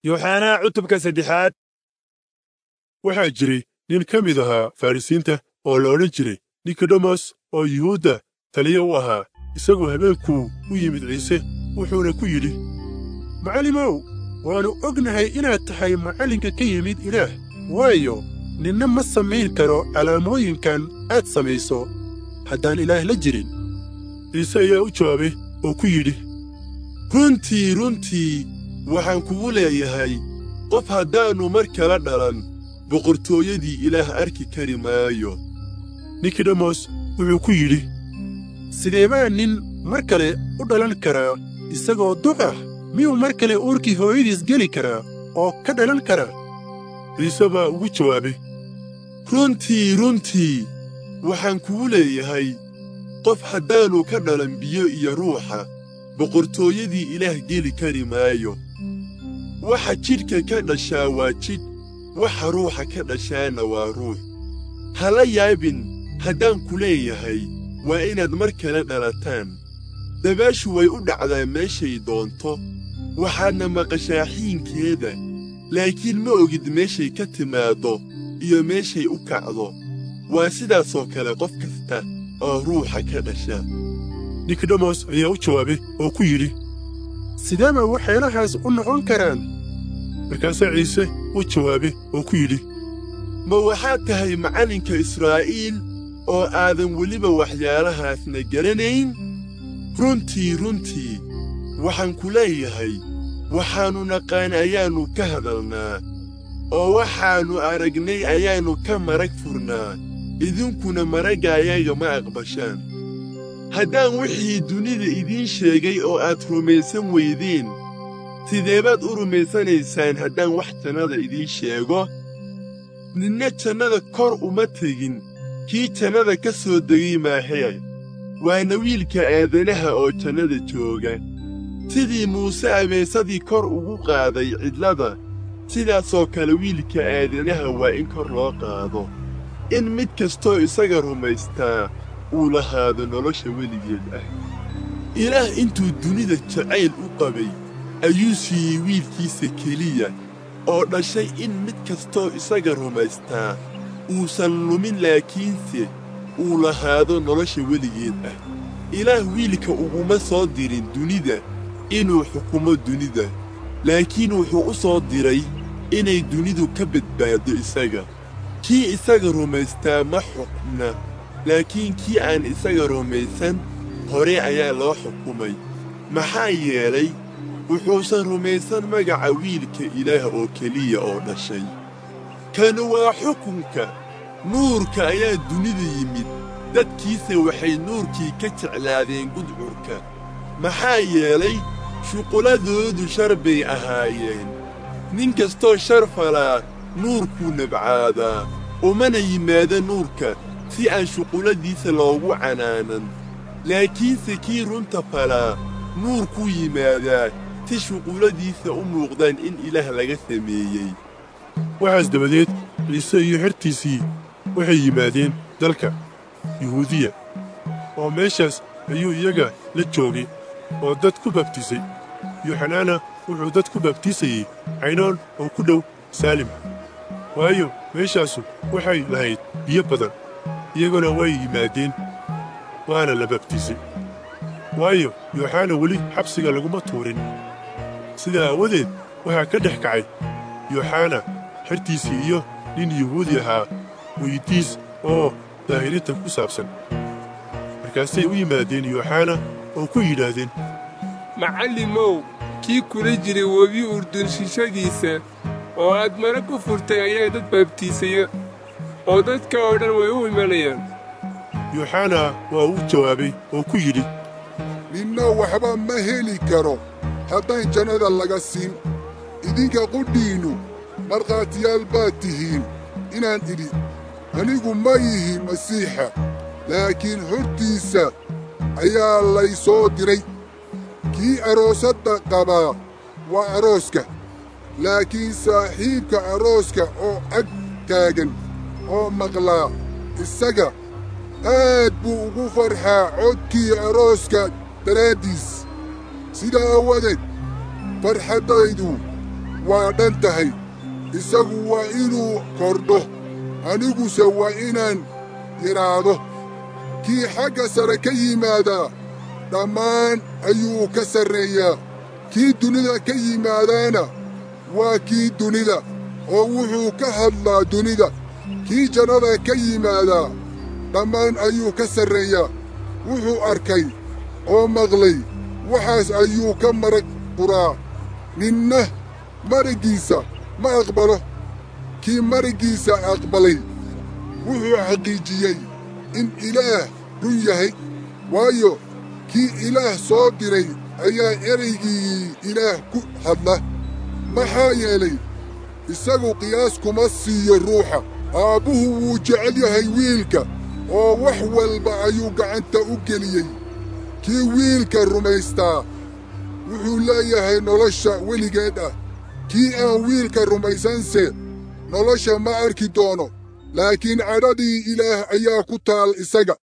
يوحنا cutubka saddexaad. waxaa jiray nin ka mid ahaa farrisiinta oo la odhan jiray nikodemas oo yuhuudda taliye u ahaa. isagoo habeenkuu u yimid ciise wuxuuna ku yidhi, macallimow, waannu ognahay inaad tahay macallinka ka yimid ilaah, waayo ninna ma samayn karo calaamooyinkan aad samayso haddaan ilaah la jirin. ciise ayaa u jawaabay oo ku yidhi, runtii waxaan kugu leeyahay, qof haddaannu mar kala dhalan boqortooyadii ilaah arki kari maayo. nikodemas wuxuu ku yidhi, sidee baa nin mar kale u dhalan karaa isagoo duq ah? miyuu mar kale uurkii hooyadiis geli karaa oo ka dhalan karaa? ciise baa ugu jawaabay, runtii waxaan kugu leeyahay, qof haddaannu ka dhalan biyo iyo ruuxa boqortooyadii ilaah geli kari maayo. waxa jidhka ka dhashaa waa jidh, waxa ruuxa ka dhashaana waa ruux. hala yaabin haddaan ku leeyahay waa inaad mar kale dhalataan. dabaashu way u dhacdaa meeshay doonto, waxaadna maqashaa xiinkeeda, laakiin ma ogid meeshay ka timaaddo iyo meeshay u kacdo. waa sidaasoo kale qof kasta oo ruuxa ka dhasha. nikodemas ayaa u jawaabay oo ku yidhi, sidee ba waxyaalahaas u noqon karaan? markaasaa ciise u jawaabay oo ku yidhi, ma waxaad tahay macallinka Israa'iil oo aadan weliba waxyaalahaasna garanayn? runtii waxaan ku leeyahay, waxaannu naqaan ayaannu ka hadalnaa, oo waxaannu aragnay ayaannu ka marag furnaa, idinkuna maraggayaga ma aqbashaan. haddaan wixii dunida idiin sheegay oo aad rumaysan weydeen, sideebaad u rumaysanaysaan haddaan wax jannada idiin sheego? ninna jannada kor uma tegin, kii jannada ka soo degay maahee, waana wiilka aadanaha oo jannada jooga. sidii muuse abeesadii kor ugu qaaday cidlada, sidaasoo kale wiilka aadanaha waa in kor loo qaado, in mid kastoo isaga rumaystaa uu lahaado nolosha weligeed ah. ilaah intuu dunida jacayl u qabay ayuu siiyey wiilkiisa keliya oo dhashay, in mid kastoo isaga rumaystaa uusan lumin, laakiinse uu lahaado nolosha weligeed ah. ilaah wiilka uguma soo dirin dunida inuu xukumo dunida, laakiin wuxuu u soo diray inay dunidu ka badbaaddo isaga. kii isaga rumaystaa ma xukmna, laakiin kii aan isaga rumaysan hore ayaa loo xukumay, maxaa yeelay wuxuusan rumaysan magaca wiilka ilaah oo keliya oo dhashay. kanu waa xukunka, nuurka ayaa dunida yimid, dadkiisa waxay nuurkii ka jeclaadeen gudcurka, maxaa yeelay shuqulladoodu shar bay ahaayeen. nin kastoo shar falaa nuurkuu nabcaadaa, umana yimaado nuurka si aan shuqulladiisa loogu canaanan, laakiinse kii runta falaa nuurkuu yimaadaa si shuqulladiisa u muuqdaan in ilaah laga sameeyey. waxaas dabadeed ciise iyo xertiisii waxay yimaadeen dalka yuhuudiya, oo meeshaas ayuu iyaga la joogay oo dad ku baabtiisay. yuuxanana wuxuu dad ku baabtiisayey caynoon oo ku dhow saalim, waayo meeshaasu waxay lahayd biyo badan. iyaguna way yimaadeen waana la baabtiisay, waayo yuuxana weli xabsiga laguma tuurin. sidaa aawadeed waxaa ka dhex kacay yuuxana xertiisii iyo nin yuhuudi ahaa weydiis oo daahirinta ku saabsan. markaasay u yimaadeen yuuxana oo ku yidhaahdeen, macallimow, kii kula jiray webi urdun shishadiisa oo aad mara ku furtay ayaa dad baabtiisaya, oo dadka oo dhan way u imanayaan. yuuxana waa u jawaabay oo ku yidhi, ninna waxba ma heli karo haddaan jannada laga siin. idinka qudhiinnu markhaatiyaal baad tihiin inaan idhi, anigu ma yihi masiixa, laakiin hortiisa ayaa lay soo diray. kii aroosadda qabaa waa arooska, laakiin saaxiibka arooska oo ag taagan oo maqlaa isaga aad buu ugu farxaa codkii arooska daraaddiis. sidaa aawadeed farxaddaydu waa dhan tahay isagu waa inuu kordho aniguse waa inaan yidhaahdo kii xagga sare ka yimaadaa dhammaan ayuu ka sarreeyaa kii dunida ka yimaadaana waa kii dunida oo wuxuu ka hadlaa dunida kii jannada ka yimaadaa dhammaan ayuu ka sarreeyaa wuxuu arkay oo maqlay waxaas ayuu ka marag furaa ninna maraggiisa ma aqbalo kii maraggiisa aqbalay wuxuu xaqiijiyey in ilaah run yahay waayo kii ilaah soo diray ayaa ereygii ilaah ku hadla maxaa yeelay isagu qiyaas kuma siiyo ruuxa aabbuhu wuu jecel yahay wiilka oo wax walba ayuu gacanta u geliyey kii wiilka rumaystaa wuxuu leeyahay nolosha weligeed ah kii aan wiilka rumaysanse nolosha ma arki doono laakiin cadhadii ilaah ayaa ku taal isaga